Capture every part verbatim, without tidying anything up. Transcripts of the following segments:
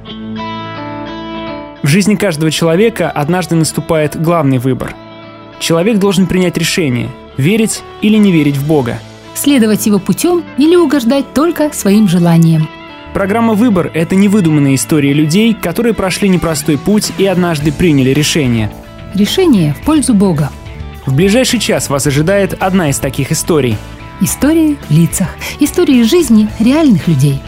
В жизни каждого человека однажды наступает главный выбор. Человек должен принять решение – верить или не верить в Бога. Следовать его путем или угождать только своим желаниям. Программа «Выбор» — это невыдуманные истории людей, которые прошли непростой путь и однажды приняли решение. Решение в пользу Бога. В ближайший час вас ожидает одна из таких историй. Истории в лицах. Истории жизни реальных людей.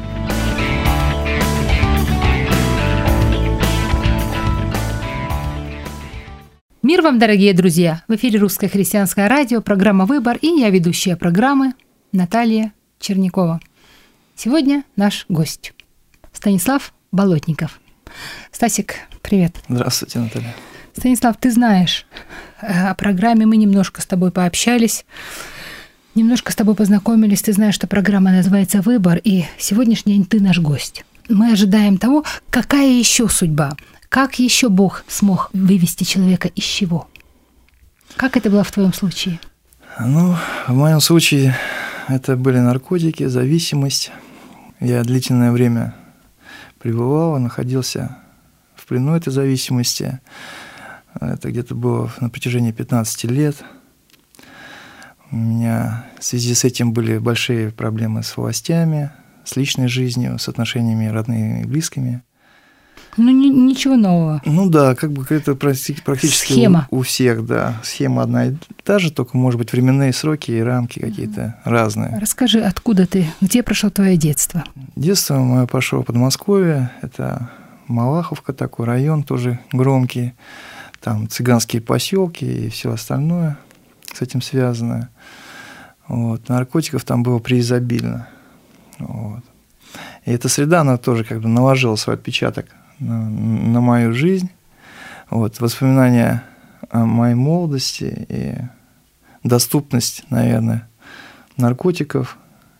Мир вам, дорогие друзья! В эфире Русское христианское радио, программа «Выбор», и я ведущая программы Наталья Чернякова. Сегодня наш гость Станислав Болотников. Стасик, привет. Здравствуйте, Наталья. Станислав, ты знаешь о программе, мы немножко с тобой пообщались, немножко с тобой познакомились, ты знаешь, что программа называется «Выбор», и сегодняшний день ты наш гость. Мы ожидаем того, какая еще судьба, как еще Бог смог вывести человека из чего? Как это было в твоем случае? Ну, в моем случае это были наркотики, зависимость. Я длительное время пребывал, находился в плену этой зависимости. Это где-то было на протяжении пятнадцати лет. У меня в связи с этим были большие проблемы с властями, с личной жизнью, с отношениями родными и близкими. Ну, ни, ничего нового. Ну да, как бы это практически Схема. У, у всех, да. Схема одна и та же, только, может быть, временные сроки и рамки какие-то разные. Расскажи, откуда ты, где прошло твое детство? Детство мое прошло в Подмосковье, это Малаховка, такой район тоже громкий, там цыганские поселки и все остальное с этим связано. Вот. Наркотиков там было преизобильно. Вот. И эта среда, она тоже как бы наложила свой отпечаток на, на мою жизнь. Вот. Воспоминания о моей молодости и доступность, наверное, наркотиков,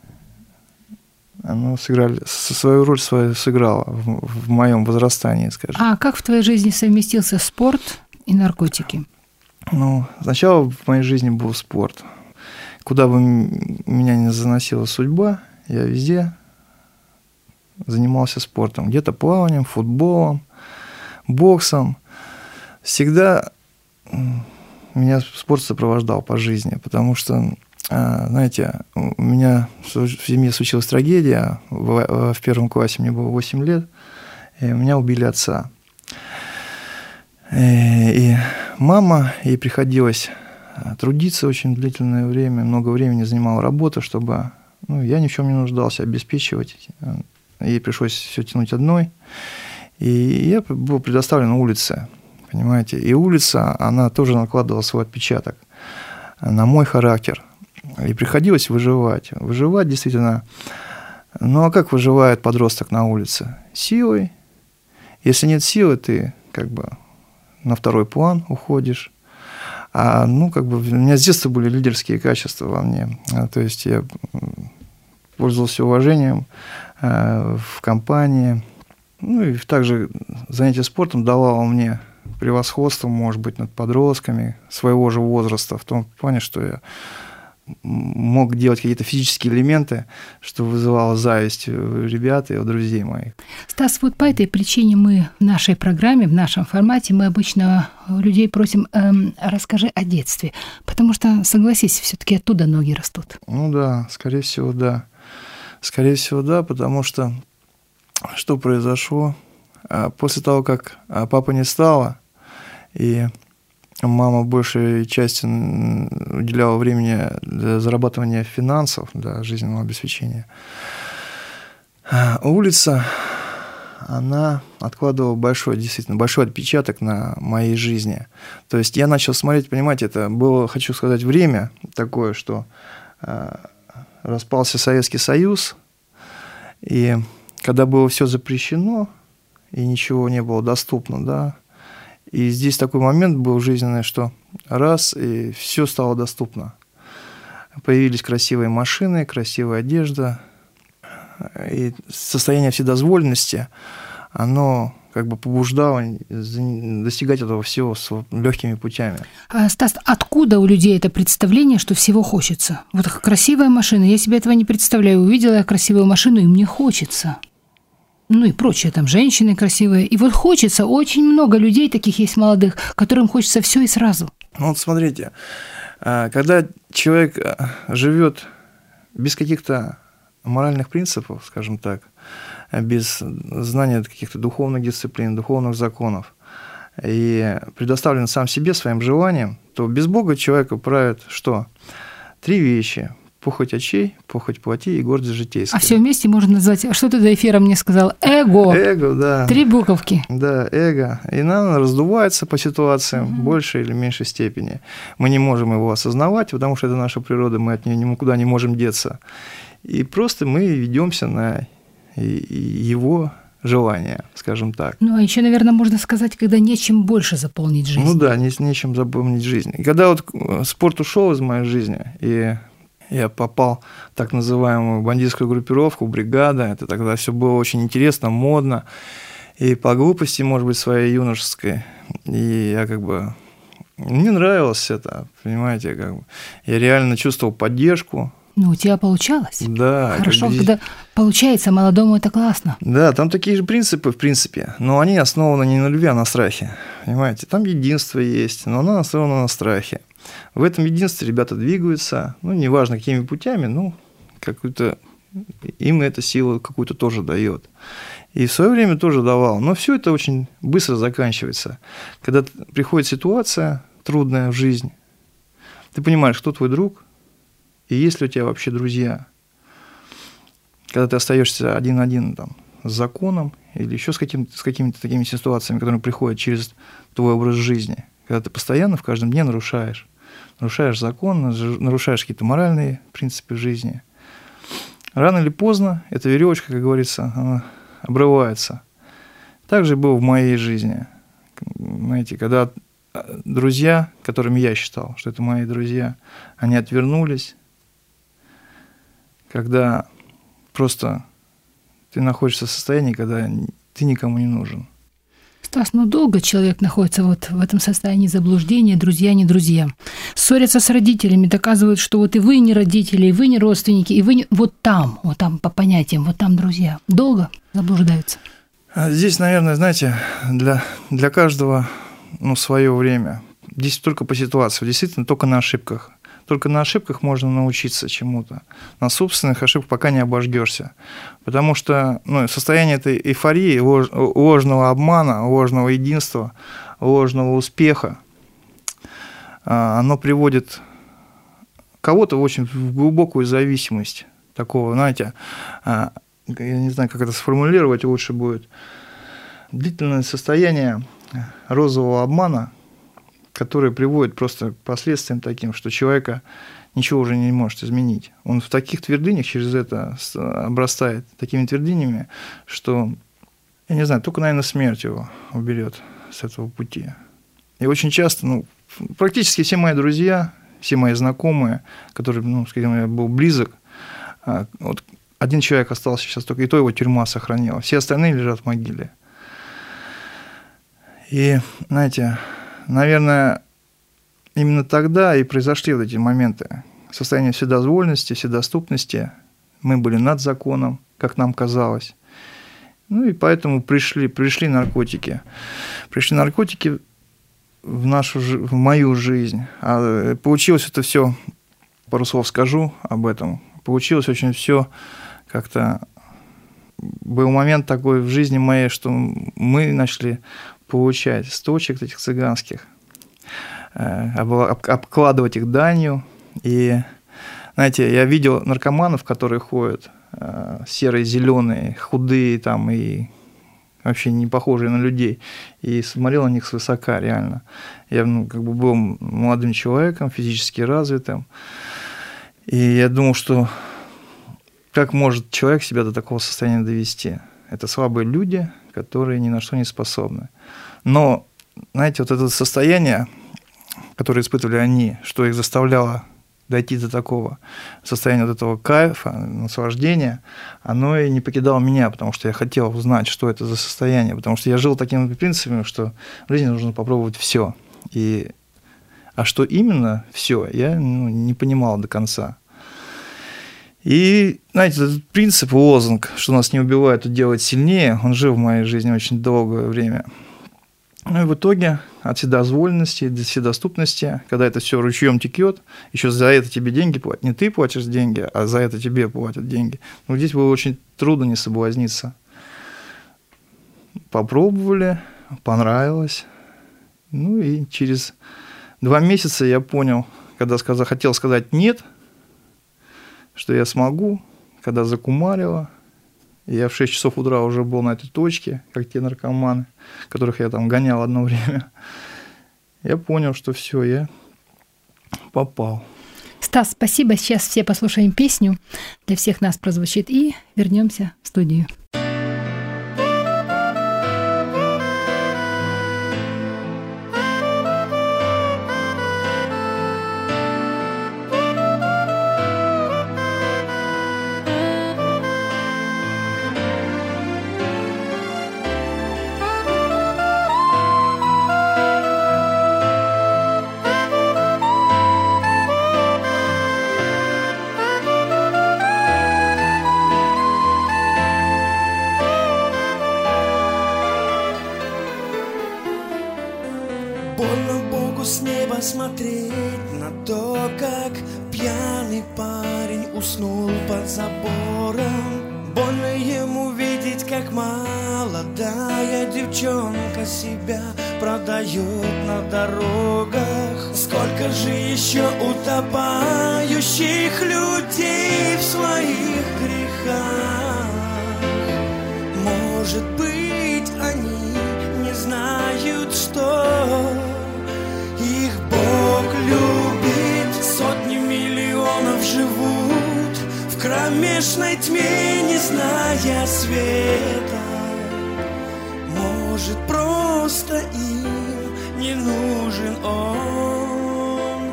оно сыграли, свою роль свою сыграло в, в моем возрастании, скажем. А как в твоей жизни совместился спорт и наркотики? Ну, сначала в моей жизни был спорт. Куда бы меня ни заносила судьба, я везде занимался спортом. Где-то плаванием, футболом, боксом. Всегда меня спорт сопровождал по жизни, потому что, знаете, у меня в семье случилась трагедия. В первом классе мне было восемь лет, и у меня убили отца. И мама, ей приходилось трудиться очень длительное время, много времени занимала работа, чтобы ну, я ни в чем не нуждался, обеспечивать. Ей пришлось все тянуть одной. И я был предоставлен улице, понимаете. И улица, она тоже накладывала свой отпечаток на мой характер. И приходилось выживать. Выживать действительно... Ну, а как выживает подросток на улице? Силой. Если нет силы, ты как бы на второй план уходишь. А, ну, как бы у меня с детства были лидерские качества во мне. То есть я пользовался уважением э, в компании. Ну, и также занятие спортом давало мне превосходство, может быть, над подростками своего же возраста, в том плане, что я мог делать какие-то физические элементы, что вызывало зависть у ребят и у друзей моих. Стас, вот по этой причине мы в нашей программе, в нашем формате, мы обычно людей просим, эм, расскажи о детстве, потому что, согласись, все-таки оттуда ноги растут. Ну да, скорее всего, да. Скорее всего, да, потому что что произошло? После того, как папа не стало, и мама большей части уделяла времени для зарабатывания финансов, для жизненного обеспечения, улица, она откладывала большой, действительно, большой отпечаток на моей жизни. То есть я начал смотреть, понимаете, это было, хочу сказать, время такое, что распался Советский Союз, и когда было все запрещено, и ничего не было доступно, да, и здесь такой момент был жизненный, что раз, и все стало доступно. Появились красивые машины, красивая одежда, и состояние вседозволенности, оно как бы побуждало достигать этого всего с легкими путями. А, Стас, откуда у людей это представление, что всего хочется? Вот красивая машина, я себе этого не представляю. Увидела я красивую машину, и мне хочется. Ну и прочие там женщины красивые. И вот хочется, очень много людей таких есть молодых, которым хочется все и сразу. Ну вот смотрите, когда человек живет без каких-то моральных принципов, скажем так, без знания каких-то духовных дисциплин, духовных законов, и предоставлен сам себе, своим желаниям, то без Бога человека правят что? Три вещи. Похоть очей, похоть плоти и гордость житейская. А все вместе можно назвать, а что ты до эфира мне сказал? Эго. Эго, да. Три буковки. Да, эго. И оно раздувается по ситуациям в большей или меньшей степени. Мы не можем его осознавать, потому что это наша природа, мы от нее никуда не можем деться. И просто мы ведемся на его желания, скажем так. Ну, а еще, наверное, можно сказать, когда нечем больше заполнить жизнь. Ну да, не, нечем заполнить жизнь. И когда вот спорт ушел из моей жизни, и я попал в так называемую бандитскую группировку, бригада, это тогда все было очень интересно, модно, и по глупости, может быть, своей юношеской, и я как бы... Мне нравилось это, понимаете, как бы. Я реально чувствовал поддержку. Ну, у тебя получалось? Да. Хорошо, как... когда получается молодому, это классно. Да, там такие же принципы, в принципе, но они основаны не на любви, а на страхе, понимаете. Там единство есть, но оно основано на страхе. В этом единстве ребята двигаются, ну, неважно, какими путями, ну, какую-то, им эта сила какую-то тоже дает. И в свое время тоже давал. Но все это очень быстро заканчивается. Когда приходит ситуация трудная в жизнь, ты понимаешь, кто твой друг, и есть ли у тебя вообще друзья. Когда ты остаешься один-один там, с законом или еще с, каким с какими-то такими ситуациями, которые приходят через твой образ жизни, когда ты постоянно в каждом дне нарушаешь. Нарушаешь закон, нарушаешь какие-то моральные принципы жизни. Рано или поздно эта веревочка, как говорится, она обрывается. Так же было в моей жизни. Знаете, когда друзья, которыми я считал, что это мои друзья, они отвернулись, когда просто ты находишься в состоянии, когда ты никому не нужен. Стас, ну долго человек находится вот в этом состоянии заблуждения, друзья не друзья. Ссорятся с родителями, доказывают, что вот и вы не родители, и вы не родственники, и вы не... Вот там, вот там по понятиям, вот там друзья. Долго заблуждаются? Здесь, наверное, знаете, для, для каждого ну, свое время. Здесь только по ситуации, действительно только на ошибках. Только на ошибках можно научиться чему-то. На собственных ошибках пока не обожгешься. Потому что ну, состояние этой эйфории, лож, ложного обмана, ложного единства, ложного успеха, оно приводит кого-то в очень в глубокую зависимость. Такого, знаете, я не знаю, как это сформулировать лучше будет. Длительное состояние розового обмана, который приводит просто к последствиям таким, что человека ничего уже не может изменить. Он в таких твердынях через это обрастает такими твердынями, что, я не знаю, только, наверное, смерть его уберет с этого пути. И очень часто, ну, практически все мои друзья, все мои знакомые, которые, ну, с которыми я был близок, вот один человек остался сейчас только, и то его тюрьма сохранила. Все остальные лежат в могиле. И, знаете, наверное, именно тогда и произошли вот эти моменты состояния вседозволенности, вседоступности. Мы были над законом, как нам казалось. Ну и поэтому пришли, пришли наркотики. Пришли наркотики в, нашу, в мою жизнь. А получилось это все, пару слов скажу об этом, получилось очень все как-то... Был момент такой в жизни моей, что мы начали получать с точек этих цыганских, обкладывать их данью. И, знаете, я видел наркоманов, которые ходят серые, зеленые, худые там и вообще не похожие на людей, и смотрел на них свысока, реально. Я ну, как бы был молодым человеком, физически развитым, и я думал, что как может человек себя до такого состояния довести? Это слабые люди, которые ни на что не способны. Но, знаете, вот это состояние, которое испытывали они, что их заставляло дойти до такого состояния вот этого кайфа, наслаждения, оно и не покидало меня, потому что я хотел узнать, что это за состояние, потому что я жил такими принципами, что в жизни нужно попробовать все. И... А что именно все, я ну, не понимал до конца. И, знаете, этот принцип, лозунг, что нас не убивает, то делает сильнее, он жил в моей жизни очень долгое время. Ну и в итоге от вседозволенности до вседоступности, когда это все ручьем текет, еще за это тебе деньги платят. Не ты платишь деньги, а за это тебе платят деньги. Ну, здесь было очень трудно не соблазниться. Попробовали, понравилось. Ну и через два месяца я понял, когда сказал, хотел сказать «нет», что я смогу, когда закумарило. Я в шесть часов утра уже был на этой точке, как те наркоманы, которых я там гонял одно время. Я понял, что все, я попал. Стас, спасибо. Сейчас все послушаем песню. Для всех нас прозвучит. И вернемся в студию. Смотреть на то, как пьяный парень уснул под забором. Больно ему видеть, как молодая девчонка себя продает на дорогах. Сколько же еще утопающих людей в своих грехах. Может быть, они не знают, что их Бог любит. Сотни миллионов живут в кромешной тьме, не зная света. Может, просто им не нужен Он.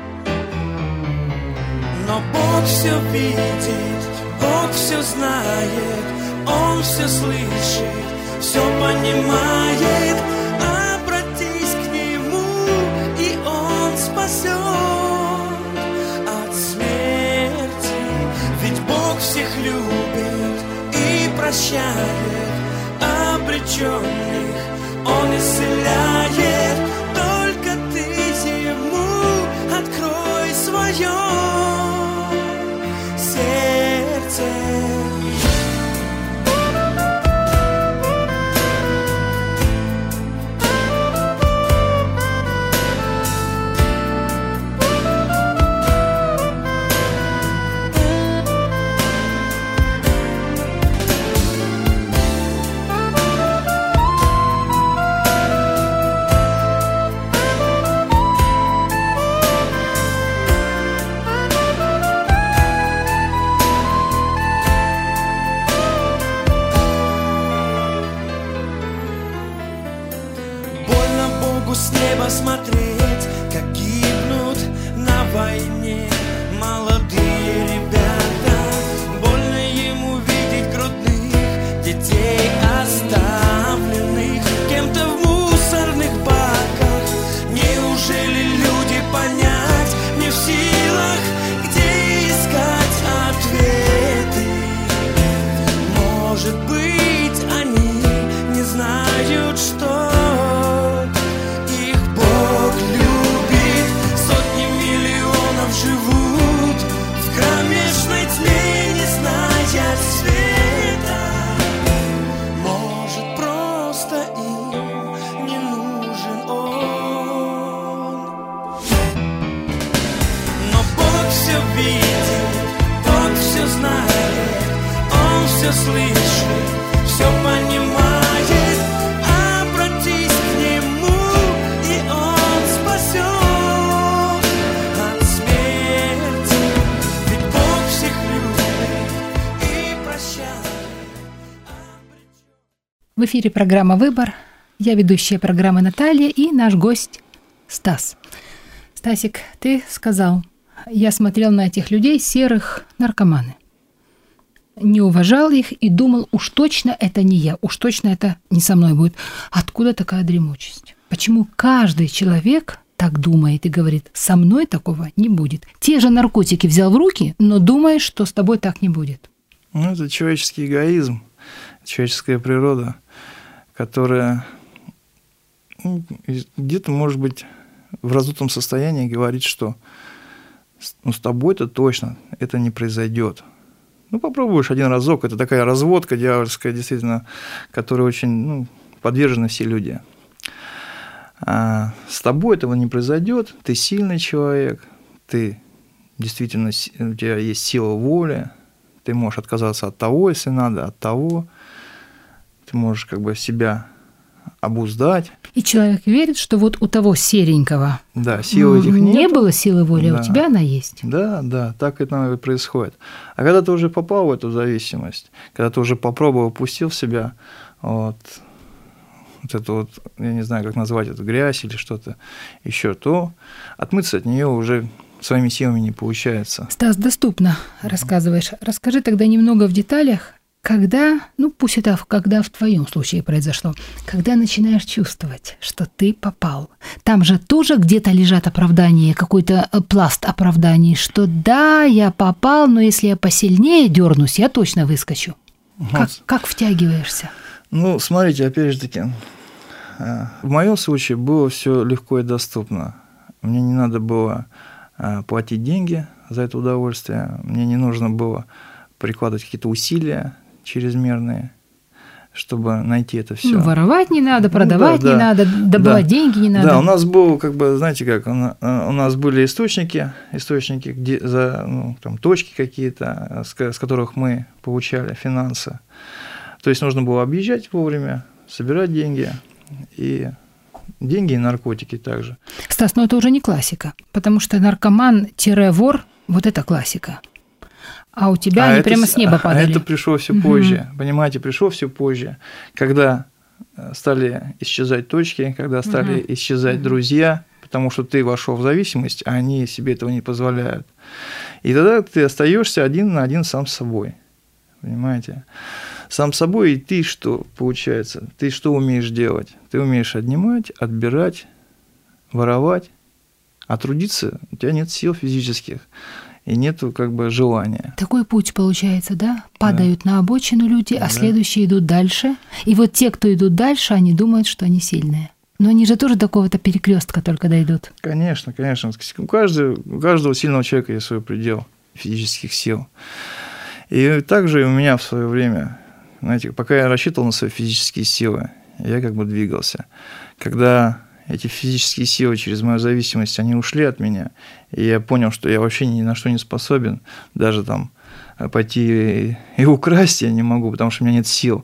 Но Бог все видит, Бог все знает, Он все слышит, все понимает. Спасет от смерти, ведь Бог всех любит и прощает обреченных, Он исцеляет. Только ты Ему открой свое сердце. С неба смотреть, как гибнут на войне молодые ребята. Больно ему видеть грудных детей, оставленных кем-то в мусорных баках. Неужели люди понять не в силах, где искать ответы? Может быть, они не знают, что живут в кромешной тьме, не зная света. Может, просто им не нужен Он. Но Бог все видит, Бог все знает, Он все слышит, все понимает. Обратись к Нему, и Он спасет. В эфире программа «Выбор». Я ведущая программы Наталья и наш гость Стас. Стасик, ты сказал, я смотрел на этих людей, серых, наркоманы. Не уважал их и думал, уж точно это не я, уж точно это не со мной будет. Откуда такая дремучесть? Почему каждый человек так думает и говорит: со мной такого не будет. Те же наркотики взял в руки, но думаешь, что с тобой так не будет. Ну, это человеческий эгоизм, человеческая природа, которая ну, где-то, может быть, в раздутом состоянии говорит, что ну, с тобой-то точно это не произойдет. Ну, попробуешь один разок. Это такая разводка дьявольская, действительно, которой очень ну, подвержены все люди. А с тобой этого не произойдет. Ты сильный человек, ты действительно, у тебя есть сила воли, ты можешь отказаться от того, если надо, от того. Ты можешь как бы себя обуздать. И человек верит, что вот у того серенького да, силы этих не нет. было силы воли, да. а у тебя она есть. Да, да, так это и происходит. А когда ты уже попал в эту зависимость, когда ты уже попробовал, пустил в себя вот, вот эту вот, я не знаю, как назвать эту грязь или что-то еще, то отмыться от нее уже своими силами не получается. Стас, доступно рассказываешь. Расскажи тогда немного в деталях, когда, ну пусть это когда в твоем случае произошло, когда начинаешь чувствовать, что ты попал. Там же тоже где-то лежат оправдания, какой-то пласт оправданий, что да, я попал, но если я посильнее дернусь, я точно выскочу. Вот. Как, как втягиваешься? Ну, смотрите, опять же таки, в моем случае было все легко и доступно. Мне не надо было платить деньги за это удовольствие, мне не нужно было прикладывать какие-то усилия чрезмерные, чтобы найти это все. Ну, воровать не надо, продавать ну, да, не да. надо, добывать да. деньги не надо. Да, у нас был, как бы, знаете как, у нас были источники, источники, где, за, ну, там, точки какие-то, с, с которых мы получали финансы. То есть нужно было объезжать вовремя, собирать деньги, и деньги и наркотики также. Стас, ну это уже не классика, потому что наркоман-вор – вот это классика. А у тебя а они это, прямо с неба падали. А это пришло все угу. позже. Понимаете, пришло все позже. Когда стали исчезать точки, когда стали угу. исчезать угу. друзья, потому что ты вошел в зависимость, а они себе этого не позволяют. И тогда ты остаешься один на один сам с собой. Понимаете? Сам с собой, и ты что получается? Ты что умеешь делать? Ты умеешь отнимать, отбирать, воровать, а трудиться у тебя нет сил физических. И нету как бы желания. Такой путь получается, да? Падают да. на обочину люди, а да. следующие идут дальше. И вот те, кто идут дальше, они думают, что они сильные. Но они же тоже до какого-то перекрестка только дойдут. Конечно, конечно. У каждого, у каждого сильного человека есть свой предел физических сил. И также и у меня в свое время, знаете, пока я рассчитывал на свои физические силы, я как бы двигался. Когда эти физические силы через мою зависимость, они ушли от меня, и я понял, что я вообще ни на что не способен, даже там пойти и, и украсть я не могу, потому что у меня нет сил,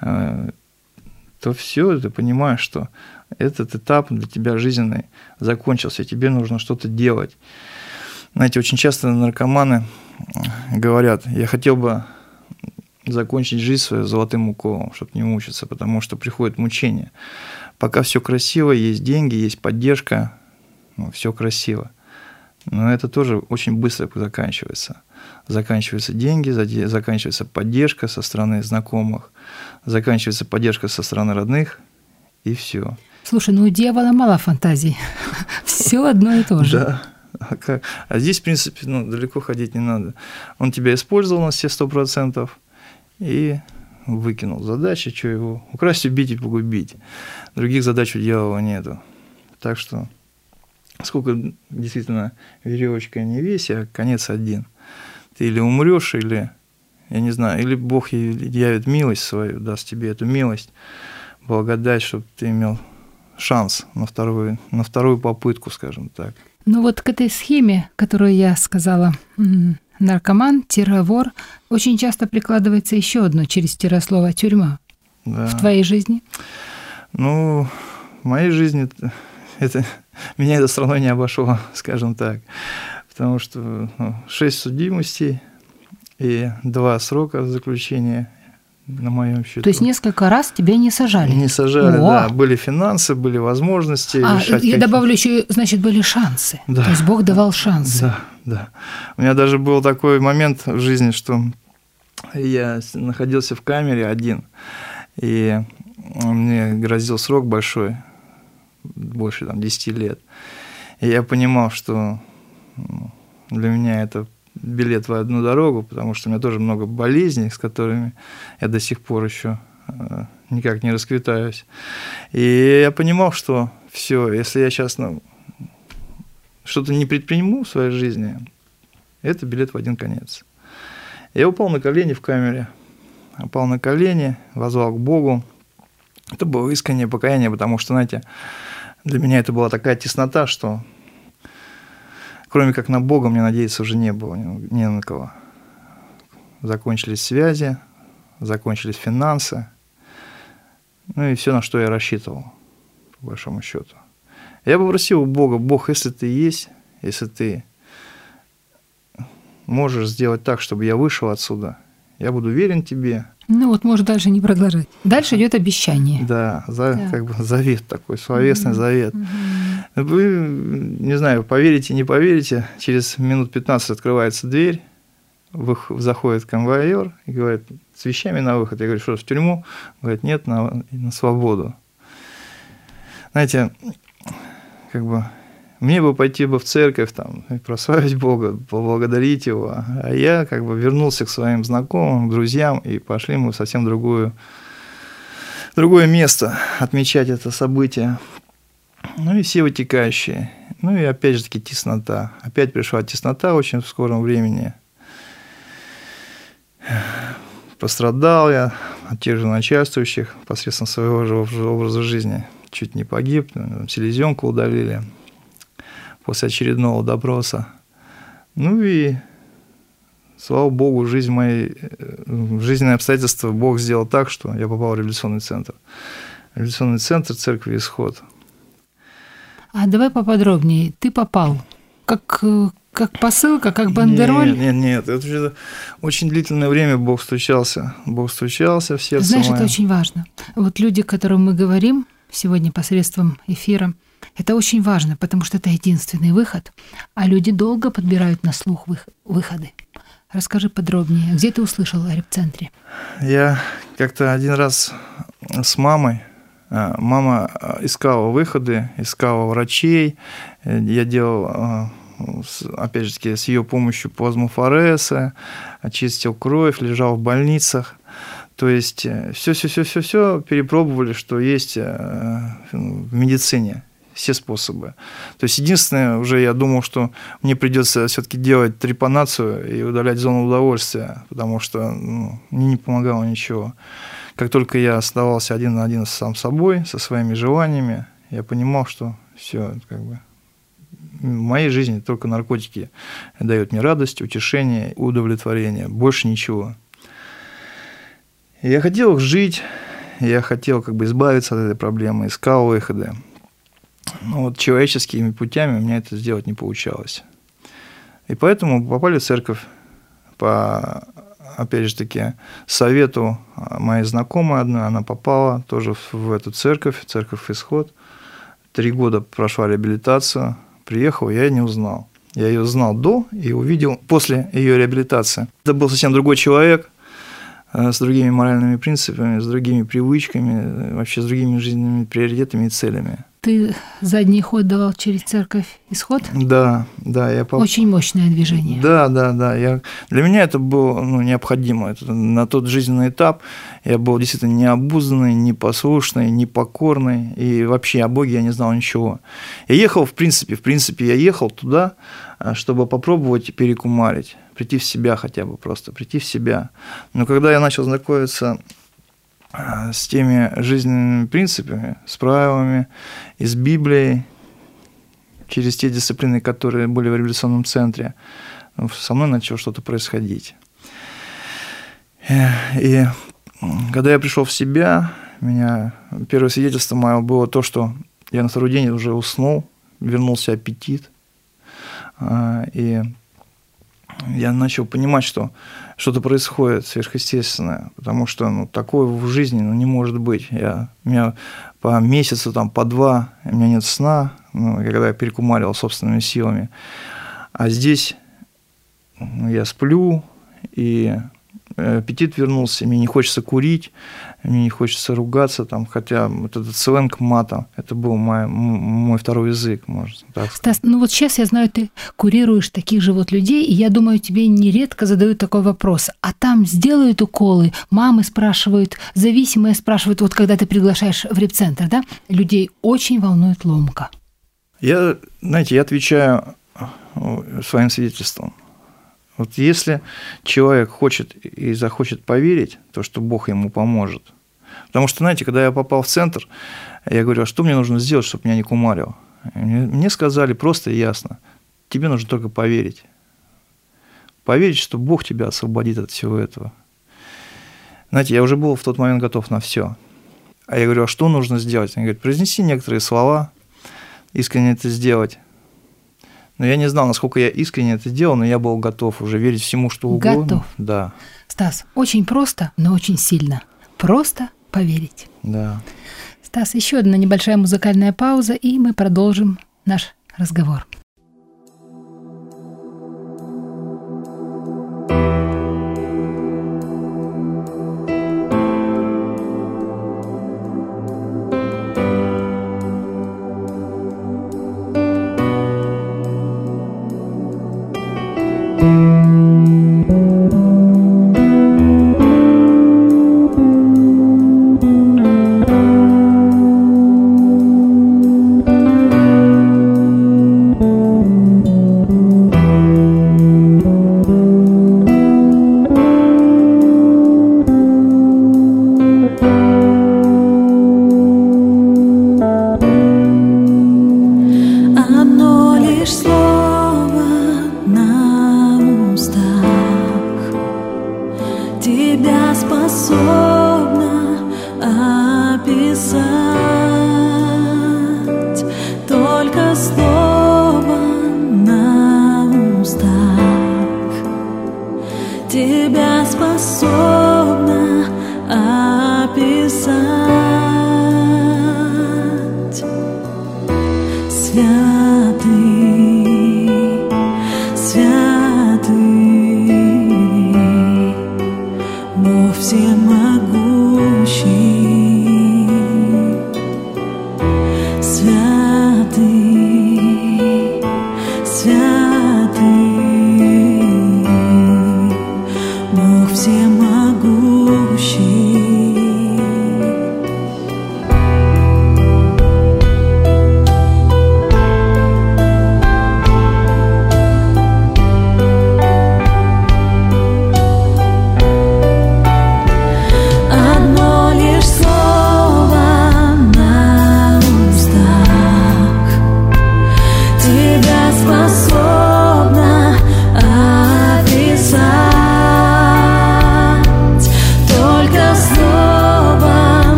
то все, ты понимаешь, что этот этап для тебя жизненный закончился, и тебе нужно что-то делать. Знаете, очень часто наркоманы говорят: я хотел бы закончить жизнь свою золотым уколом, чтобы не мучиться, потому что приходит мучение. Пока все красиво, есть деньги, есть поддержка, ну, все красиво. Но это тоже очень быстро заканчивается. Заканчиваются деньги, заканчивается поддержка со стороны знакомых, заканчивается поддержка со стороны родных, и все. Слушай, ну у дьявола мало фантазий. Все одно и то же. Да. А, как? А здесь, в принципе, ну, далеко ходить не надо. Он тебя использовал на все сто процентов и выкинул. Задача, что его украсть, убить и погубить. Других задач у дьявола нету. Так что, сколько действительно веревочка не весь, а конец один. Ты или умрешь, или, я не знаю, или Бог явит милость свою, даст тебе эту милость, благодать, чтобы ты имел шанс на вторую, на вторую попытку, скажем так. Ну вот к этой схеме, которую я сказала, наркоман-вор, очень часто прикладывается еще одно через тире-слово «тюрьма». Да. В твоей жизни? Ну, в моей жизни это, меня это страной не обошло, скажем так. Потому что ну, шесть судимостей и два срока заключения на моем счету. То есть несколько раз тебя не сажали? Не сажали, О! Да. Были финансы, были возможности а, решать. Я какие... добавлю еще, значит, были шансы. Да. То есть Бог давал шансы. Да, да. У меня даже был такой момент в жизни, что я находился в камере один, и мне грозил срок большой, больше там, десять лет. И я понимал, что для меня это билет в одну дорогу, потому что у меня тоже много болезней, с которыми я до сих пор еще никак не расквитаюсь. И я понимал, что все, если я сейчас ну, что-то не предприму в своей жизни, это билет в один конец. Я упал на колени в камере, упал на колени, воззвал к Богу. Это было искреннее покаяние, потому что, знаете, для меня это была такая теснота, что кроме как на Бога мне надеяться уже не было ни на кого. Закончились связи, закончились финансы, ну и все, на что я рассчитывал, по большому счету. Я попросил у Бога: Бог, если ты есть, если ты можешь сделать так, чтобы я вышел отсюда, я буду верен тебе. Ну вот, может, дальше не продолжать. Дальше идет обещание. Да, за, да. Как бы завет такой, словесный mm-hmm. завет. Mm-hmm. Вы, не знаю, поверите, не поверите, через минут пятнадцать открывается дверь, заходит конвоир и говорит: с вещами на выход. Я говорю: что, в тюрьму? Говорит: нет, на, на свободу. Знаете, как бы мне бы пойти бы в церковь, там, прославить Бога, поблагодарить Его, а я как бы вернулся к своим знакомым, друзьям, и пошли мы в совсем другую, другое место отмечать это событие. Ну и все вытекающие. Ну и опять же таки теснота. Опять пришла теснота очень в скором времени. Пострадал я от тех же начальствующих посредством своего же образа жизни. Чуть не погиб, селезенку удалили после очередного допроса. Ну и, слава Богу, жизнь моей, жизненные обстоятельства Бог сделал так, что я попал в реабилитационный центр. Реабилитационный центр церкви Исход. А давай поподробнее. Ты попал как, как посылка, как бандероль? Нет, нет, нет. Это очень длительное время Бог стучался. Бог стучался в сердце Знаешь, мое. Это очень важно. Вот люди, к которым мы говорим сегодня посредством эфира, это очень важно, потому что это единственный выход, а люди долго подбирают на слух выходы. Расскажи подробнее, где ты услышал о репцентре? Я как-то один раз с мамой, мама искала выходы, искала врачей, я делал, опять же таки, с ее помощью плазмофоресы, очистил кровь, лежал в больницах. То есть все-все-все-все перепробовали, что есть в медицине. Все способы. То есть единственное, уже я думал, что мне придется все-таки делать трепанацию и удалять зону удовольствия, потому что ну, мне не помогало ничего. Как только я оставался один на один сам с собой, со своими желаниями, я понимал, что все, как бы, в моей жизни только наркотики дают мне радость, утешение, удовлетворение, больше ничего. И я хотел жить, я хотел как бы избавиться от этой проблемы, искал выходы. Но вот человеческими путями у меня это сделать не получалось. И поэтому попали в церковь по, опять же таки, совету моей знакомой одной. Она попала тоже в эту церковь, церковь Исход. Три года прошла реабилитацию. Приехал, я ее не узнал. Я ее знал до и увидел после ее реабилитации. Это был совсем другой человек, с другими моральными принципами, с другими привычками, вообще с другими жизненными приоритетами и целями. Ты задний ход давал через церковь Исход? Да, да. Я поп... Очень мощное движение. Да, да, да. Я... Для меня это было ну, необходимо. Это... На тот жизненный этап я был действительно необузданный, непослушный, непокорный, и вообще о Боге я не знал ничего. Я ехал, в принципе, в принципе, я ехал туда, чтобы попробовать перекумарить, прийти в себя хотя бы просто, прийти в себя. Но когда я начал знакомиться с теми жизненными принципами, с правилами, и с Библией, через те дисциплины, которые были в реабилитационном центре, со мной начало что-то происходить. И когда я пришел в себя, меня, первое свидетельство мое было то, что я на второй день уже уснул, вернулся аппетит, и я начал понимать, что что-то происходит сверхъестественное, потому что ну, такое в жизни ну, не может быть. Я, у меня по месяцу, там, по два, у меня нет сна, ну, когда я перекумарил собственными силами. А здесь ну, я сплю, и аппетит вернулся, мне не хочется курить, мне не хочется ругаться, там, хотя вот этот сленг мата, это был мой, мой второй язык, можно так сказать. Стас, ну вот сейчас я знаю, ты курируешь таких же вот людей, и я думаю, тебе нередко задают такой вопрос. А там сделают уколы, мамы спрашивают, зависимые спрашивают, вот когда ты приглашаешь в репцентр, да, людей очень волнует ломка. Я, знаете, я отвечаю своим свидетельством. Вот если человек хочет и захочет поверить, то что Бог ему поможет. Потому что, знаете, когда я попал в центр, я говорю, а что мне нужно сделать, чтобы меня не кумарил? Мне сказали просто и ясно, тебе нужно только поверить. Поверить, что Бог тебя освободит от всего этого. Знаете, я уже был в тот момент готов на все. А я говорю, а что нужно сделать? Они говорят, произнеси некоторые слова, искренне это сделать. Но я не знал, насколько я искренне это делал, но я был готов уже верить всему, что угодно. Готов. Да. Стас, очень просто, но очень сильно. Просто поверить. Да. Стас, еще одна небольшая музыкальная пауза, и мы продолжим наш разговор.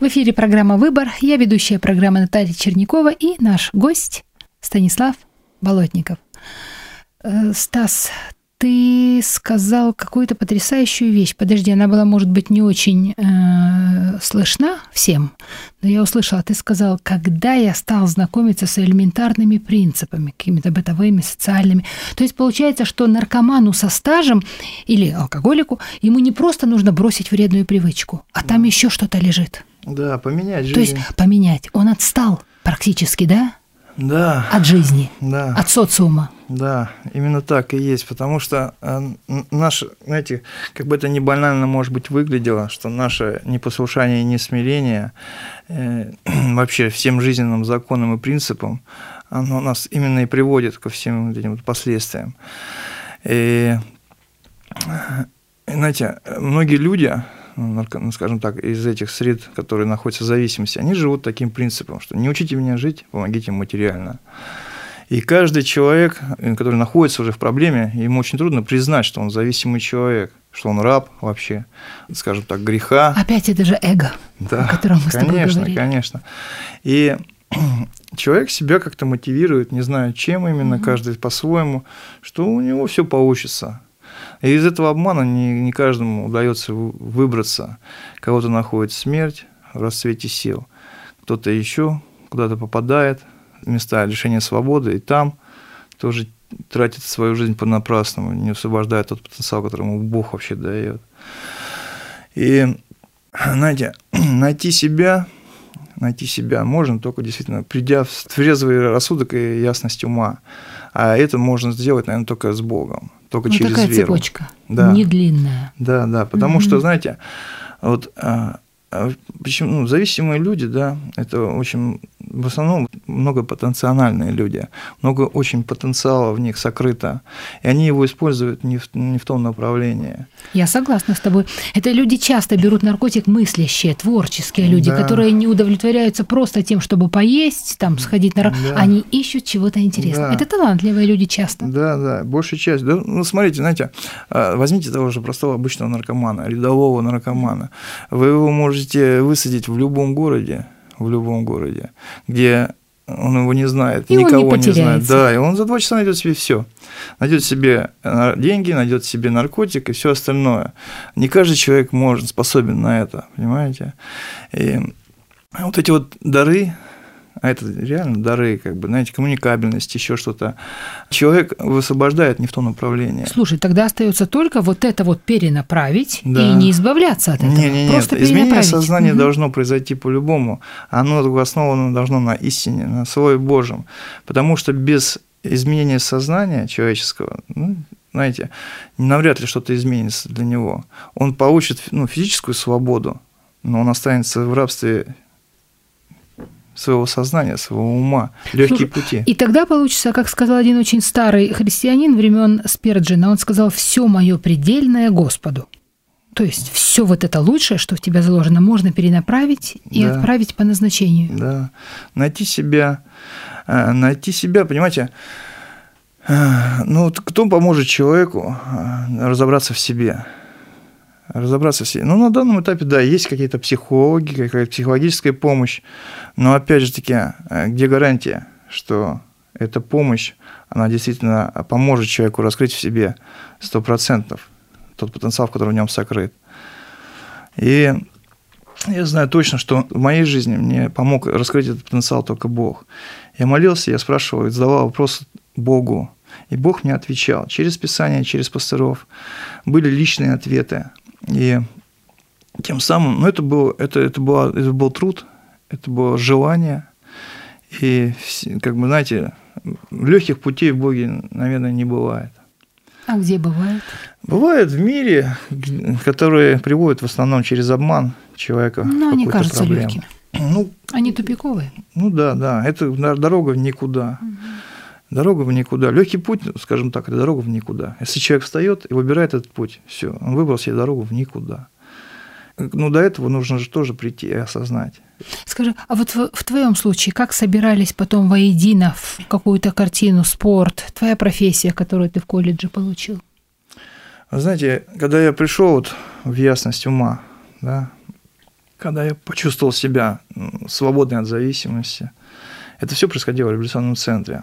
В эфире программа «Выбор». Я ведущая программы Наталья Чернякова и наш гость Станислав Болотников. Стас, ты сказал какую-то потрясающую вещь. Подожди, она была, может быть, не очень э, слышна всем, но я услышала, ты сказал, когда я стал знакомиться с элементарными принципами, какими-то бытовыми, социальными. То есть получается, что наркоману со стажем или алкоголику ему не просто нужно бросить вредную привычку, а там да. еще что-то лежит. Да, поменять жизнь. То есть поменять. Он отстал практически, да? Да. От жизни, да. от социума. Да, именно так и есть, потому что э, наше, знаете, как бы это ни банально, может быть, выглядело, что наше непослушание и несмирение э, вообще всем жизненным законам и принципам, оно нас именно и приводит ко всем этим вот последствиям. И, знаете, многие люди, ну, скажем так, из этих сред, которые находятся в зависимости, они живут таким принципом, что не учите меня жить, помогите материально. И каждый человек, который находится уже в проблеме, ему очень трудно признать, что он зависимый человек, что он раб вообще, скажем так, греха. Опять это же эго, да, о котором мы с тобой конечно, говорили. Конечно, конечно. И человек себя как-то мотивирует, не знаю, чем именно, угу. каждый по-своему, что у него все получится. И из этого обмана не, не каждому удается выбраться. Кого-то находит смерть в расцвете сил, кто-то еще куда-то попадает, места лишения свободы, и там тоже тратит свою жизнь понапрасному, не освобождает тот потенциал, который ему Бог вообще дает. И, знаете, найти себя, найти себя можно только действительно придя в трезвый рассудок и ясность ума. А это можно сделать, наверное, только с Богом, только ну, через такая веру. Цепочка, да. не длинная. Да, да, потому mm-hmm. что, знаете, вот почему ну, зависимые люди, да, это очень в основном многопотенциальные люди, много очень потенциала в них сокрыто, и они его используют не в, не в том направлении. Я согласна с тобой. Это люди часто берут наркотик мыслящие, творческие люди, да. которые не удовлетворяются просто тем, чтобы поесть, там, сходить на работу, да. они ищут чего-то интересного. Да. Это талантливые люди часто. Да, да, большая часть. Да, ну, смотрите, знаете, возьмите того же простого обычного наркомана, рядового наркомана. Вы его можете высадить в любом городе, в любом городе, где он его не знает, и никого не, не знает. Да, и он за два часа найдет себе все. Найдет себе деньги, найдет себе наркотик и все остальное. Не каждый человек может, способен на это, понимаете? И вот эти вот дары, а это реально дары, как бы, знаете, коммуникабельность, еще что-то. Человек высвобождает не в том направлении. Слушай, тогда остается только вот это вот перенаправить да. и не избавляться от этого. Не, не, Просто нет, изменение сознания угу. должно произойти по-любому. Оно основано должно на истине, на Слове Божьем. Потому что без изменения сознания человеческого, ну, знаете, навряд ли что-то изменится для него. Он получит ну, физическую свободу, но он останется в рабстве своего сознания, своего ума, легкие пути. И тогда получится, как сказал один очень старый христианин времен Сперджина, он сказал: «Все мое предельное Господу». То есть все вот это лучшее, что в тебя заложено, можно перенаправить и да. отправить по назначению. Да, найти себя, найти себя, понимаете, ну кто поможет человеку разобраться в себе? Разобраться в себе. Ну, на данном этапе, да, есть какие-то психологи, какая-то психологическая помощь, но, опять же таки, где гарантия, что эта помощь, она действительно поможет человеку раскрыть в себе сто процентов тот потенциал, который в нем сокрыт. И я знаю точно, что в моей жизни мне помог раскрыть этот потенциал только Бог. Я молился, я спрашивал, задавал вопрос Богу, и Бог мне отвечал через Писание, через пасторов. Были личные ответы. И тем самым, ну, это был, это, это, было, это был труд, это было желание. И, как бы, знаете, легких путей в Боге, наверное, не бывает. А где бывает? Бывает в мире, которые приводят в основном через обман человека. Но они кажутся проблему. легкими. Ну, они тупиковые. Ну да, да. Это дорога в никуда. Угу. Дорога в никуда. Легкий путь, скажем так, это дорога в никуда. Если человек встает и выбирает этот путь, все, он выбрал себе дорогу в никуда. Ну, до этого нужно же тоже прийти и осознать. Скажи, а вот в, в твоем случае, как собирались потом воедино в какую-то картину, спорт, твоя профессия, которую ты в колледже получил? Вы знаете, когда я пришел вот в ясность ума, да, когда я почувствовал себя свободным от зависимости. Это все происходило в революционном центре.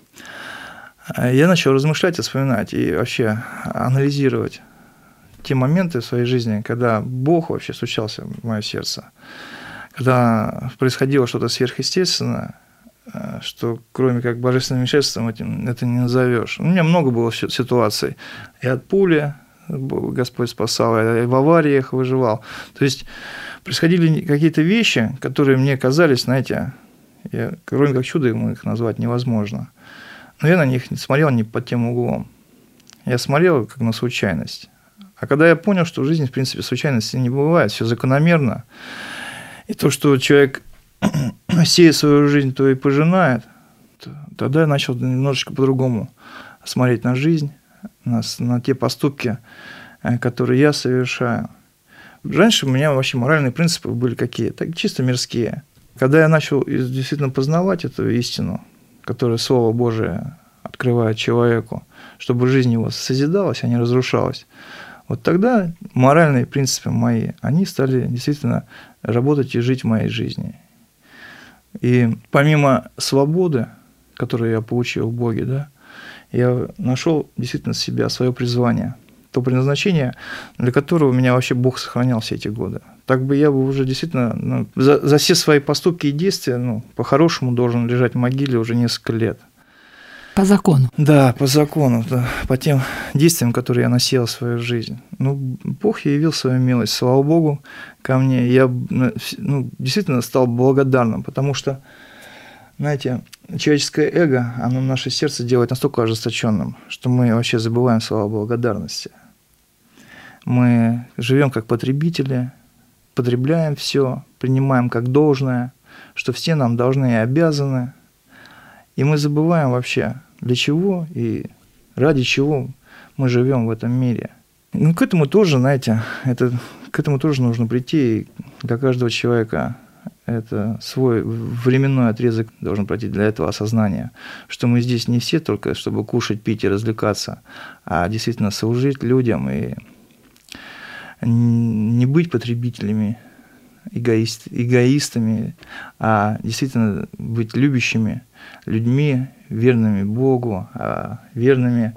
Я начал размышлять и вспоминать, и вообще анализировать те моменты в своей жизни, когда Бог вообще стучался в мое сердце, когда происходило что-то сверхъестественное, что кроме как божественным вмешательством этим это не назовешь. У меня много было ситуаций. И от пули Господь спасал, и в авариях выживал. То есть происходили какие-то вещи, которые мне казались, знаете, я, кроме как чудом их назвать невозможно. Но я на них не смотрел не под тем углом. Я смотрел как на случайность. А когда я понял, что в жизни, в принципе, случайности не бывает, все закономерно, и то, что человек сеет свою жизнь, то и пожинает, то, тогда я начал немножечко по-другому смотреть на жизнь, на, на те поступки, которые я совершаю. Раньше у меня вообще моральные принципы были какие? Так чисто мирские. Когда я начал действительно познавать эту истину, которую Слово Божие открывает человеку, чтобы жизнь его созидалась, а не разрушалась, вот тогда моральные принципы мои, они стали действительно работать и жить в моей жизни. И помимо свободы, которую я получил в Боге, да, я нашел действительно себя, свое призвание, то предназначение, для которого меня вообще Бог сохранял все эти годы. Так бы я бы уже действительно ну, за, за все свои поступки и действия, ну, по-хорошему должен лежать в могиле уже несколько лет. По закону. Да, по закону, да, по тем действиям, которые я носил в свою жизнь. Ну, Бог явил свою милость, слава Богу, ко мне. Я ну, действительно стал благодарным, потому что, знаете, человеческое эго, оно наше сердце делает настолько ожесточенным, что мы вообще забываем слова благодарности. Мы живем как потребители, потребляем все, принимаем как должное, что все нам должны и обязаны. И мы забываем вообще, для чего и ради чего мы живем в этом мире. Ну, к этому тоже, знаете, это, к этому тоже нужно прийти. И для каждого человека это свой временной отрезок должен пройти для этого осознания, что мы здесь не все только, чтобы кушать, пить и развлекаться, а действительно служить людям и не быть потребителями, эгоист, эгоистами, а действительно быть любящими людьми, верными Богу, верными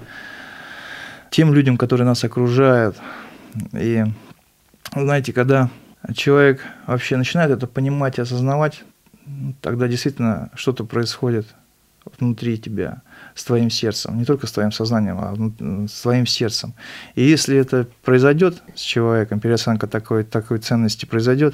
тем людям, которые нас окружают. И, знаете, когда человек вообще начинает это понимать и осознавать, тогда действительно что-то происходит внутри тебя, с твоим сердцем, не только с твоим сознанием, а с твоим сердцем. И если это произойдет с человеком, переоценка такой, такой ценности произойдет,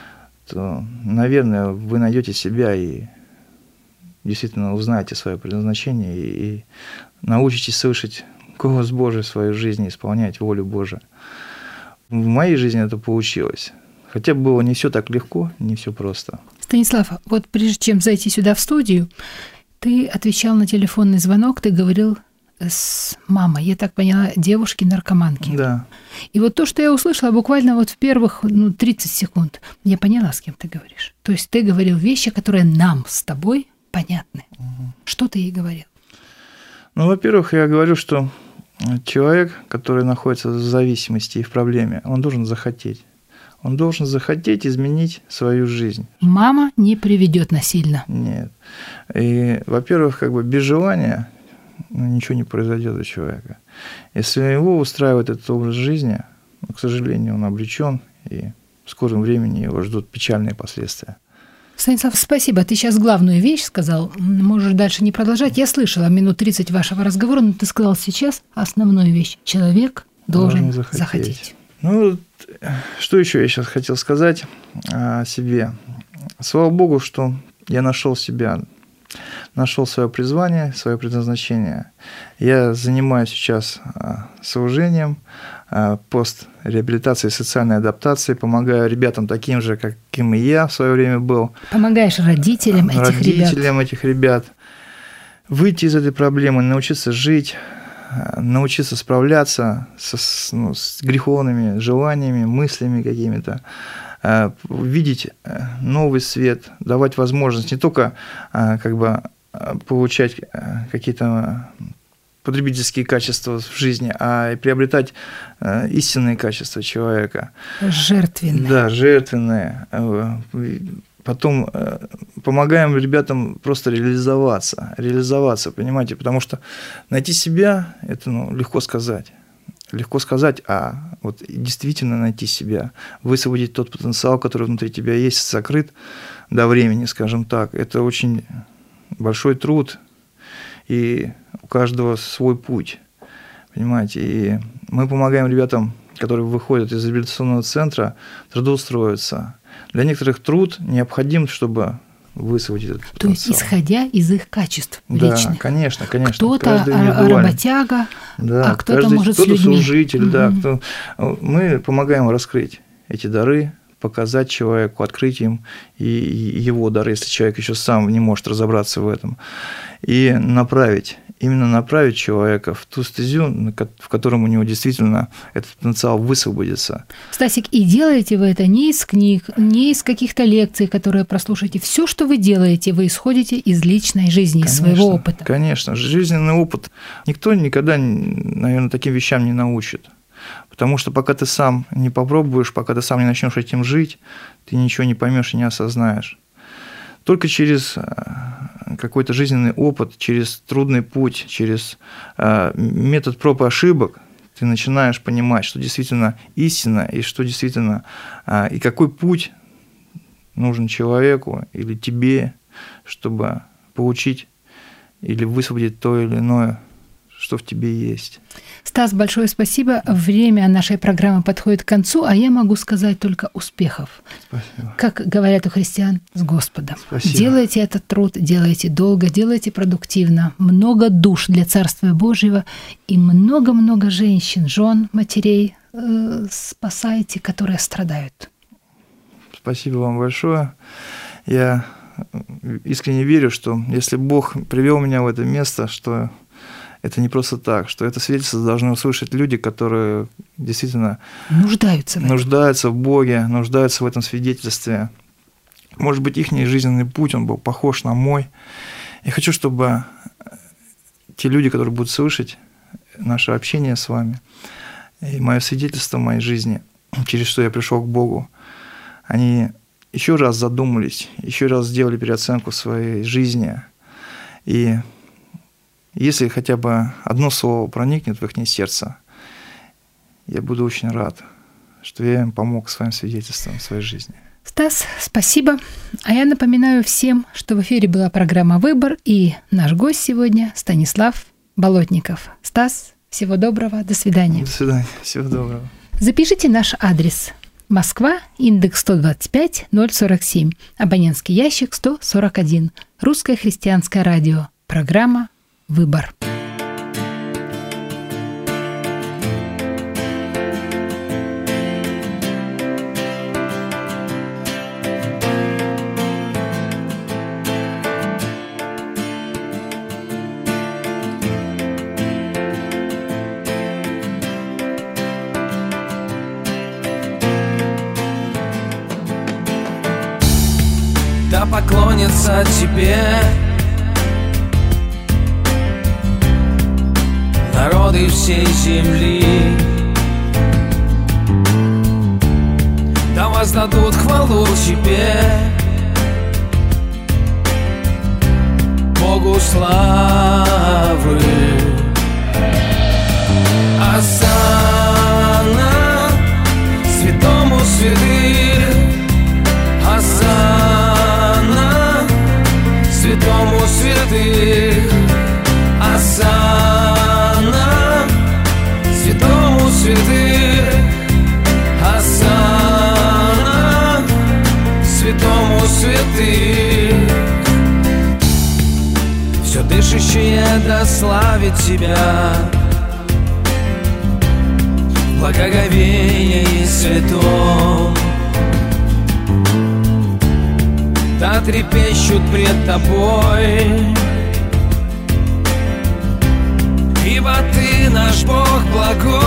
то, наверное, вы найдете себя и действительно узнаете свое предназначение и, и научитесь слышать голос Божий в своей жизни, исполнять волю Божию. В моей жизни это получилось. Хотя было не все так легко, не все просто. Станислав, вот прежде чем зайти сюда в студию, ты отвечал на телефонный звонок, ты говорил с мамой, я так поняла, девушки-наркоманки. Да. И вот то, что я услышала буквально вот в первых ну, тридцать секунд, я поняла, с кем ты говоришь. То есть ты говорил вещи, которые нам с тобой понятны. Угу. Что ты ей говорил? Ну, во-первых, я говорю, что человек, который находится в зависимости и в проблеме, он должен захотеть. Он должен захотеть изменить свою жизнь. Мама не приведет насильно. Нет. И, во-первых, как бы без желания ну, ничего не произойдет у человека. Если его устраивает этот образ жизни, ну, к сожалению, он обречен, и в скором времени его ждут печальные последствия. Станислав, спасибо. Ты сейчас главную вещь сказал. Можешь дальше не продолжать. Я слышала минут тридцать вашего разговора, но ты сказал сейчас основную вещь. Человек должен, должен захотеть. захотеть. Ну, что еще я сейчас хотел сказать о себе? Слава Богу, что я нашел себя, нашел свое призвание, свое предназначение. Я занимаюсь сейчас служением, постреабилитацией, социальной адаптацией, помогаю ребятам таким же, каким и я в свое время был. Помогаешь родителям этих родителям ребят. Родителям этих ребят. Выйти из этой проблемы, научиться жить, научиться справляться со, ну, с греховными желаниями, мыслями какими-то, видеть новый свет, давать возможность не только как бы получать какие-то потребительские качества в жизни, а приобретать э, истинные качества человека. Жертвенные. Да, жертвенные. Потом э, помогаем ребятам просто реализоваться, реализоваться, понимаете, потому что найти себя, это ну, легко сказать. Легко сказать, а вот действительно найти себя, высвободить тот потенциал, который внутри тебя есть, сокрыт до времени, скажем так, это очень большой труд, и у каждого свой путь, понимаете. И мы помогаем ребятам, которые выходят из реабилитационного центра, трудоустроиться. Для некоторых труд необходим, чтобы высвободить этот потенциал. То есть, исходя из их качеств да, личных. конечно, конечно. Кто-то работяга, да, а кто-то каждый, может кто-то с людьми. служитель, угу. да. Кто... Мы помогаем раскрыть эти дары, показать человеку, открыть им и его дары, если человек еще сам не может разобраться в этом, и направить, именно направить человека в ту стезю, в котором у него действительно этот потенциал высвободится. Стасик, и делаете вы это не из книг, не из каких-то лекций, которые прослушаете. Все, что вы делаете, вы исходите из личной жизни, Конечно, из своего опыта. Конечно, жизненный опыт. Никто никогда, наверное, таким вещам не научит. Потому что пока ты сам не попробуешь, пока ты сам не начнешь этим жить, ты ничего не поймешь и не осознаешь. Только через какой-то жизненный опыт, через трудный путь, через метод проб и ошибок ты начинаешь понимать, что действительно истина, и что действительно, и какой путь нужен человеку или тебе, чтобы получить или высвободить то или иное, что в тебе есть. Стас, большое спасибо. Время нашей программы подходит к концу, а я могу сказать только успехов. Спасибо. Как говорят у христиан, с Господом. Спасибо. Делайте этот труд, делайте долго, делайте продуктивно. Много душ для Царствия Божьего и много-много женщин, жен, матерей э, спасайте, которые страдают. Спасибо вам большое. Я искренне верю, что если Бог привел меня в это место, что это не просто так, что это свидетельство должны услышать люди, которые действительно нуждаются в, нуждаются в Боге, нуждаются в этом свидетельстве. Может быть, их жизненный путь, он был похож на мой. Я хочу, чтобы те люди, которые будут слышать наше общение с вами, и мое свидетельство в моей жизни, через что я пришел к Богу, они еще раз задумались, еще раз сделали переоценку своей жизни. И если хотя бы одно слово проникнет в их сердце, я буду очень рад, что я им помог своим свидетельством в своей жизни. Стас, спасибо. А я напоминаю всем, что в эфире была программа «Выбор», и наш гость сегодня Станислав Болотников. Стас, всего доброго, до свидания. До свидания, всего доброго. Запишите наш адрес. Москва, индекс сто двадцать пять ноль сорок семь, абонентский ящик сто сорок один. Русское христианское радио. Программа «Выбор». Да поклонятся тебе народы всей земли, да воздадут хвалу тебе, Богу славы. Осанна святому святых, Осанна святому святых, Осанна святому святых, Осанна святому святых. Все дышащее да славит тебя, благоговение святом, да трепещут пред тобой, ибо ты наш Бог благой.